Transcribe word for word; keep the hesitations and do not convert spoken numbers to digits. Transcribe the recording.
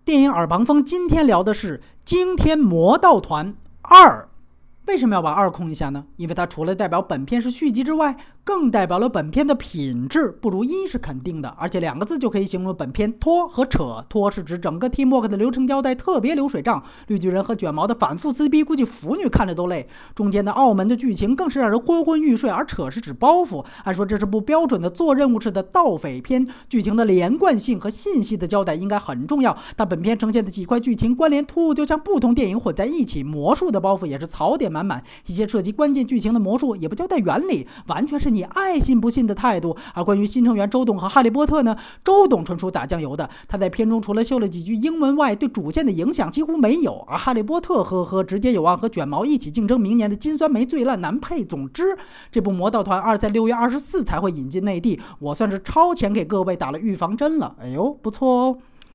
电影耳旁风今天聊的是《惊天魔盗团二》。为什么要把二空一下呢？因为它除了代表本片是续集之外，更代表了本片的品质不如一是肯定的，而且两个字就可以形容本片拖和扯。拖是指整个 Teamwork 的流程交代特别流水账，绿巨人和卷毛的反复撕逼，估计腐女看着都累。中间的澳门的剧情更是让人昏昏欲睡，而扯是指包袱。按说这是部标准的做任务式的盗匪片，剧情的连贯性和信息的交代应该很重要，但本片呈现的几块剧情关联突兀，就像不同电影混在一起。魔术的包袱也是槽点满满，一些涉及关键剧情的魔术也不交代原理，完全是你爱信不信的态度。而关于新成员周董和哈利波特呢，周董纯属打酱油的，他在片中除了秀了几句英文外，对主线的影响几乎没有。而哈利波特呵呵直接有望和卷毛一起竞争明年的金酸梅最烂男配。总之，这部魔盗团二在六月二十四才会引进内地，我算是超前给各位打了预防针了。哎呦，不错哦。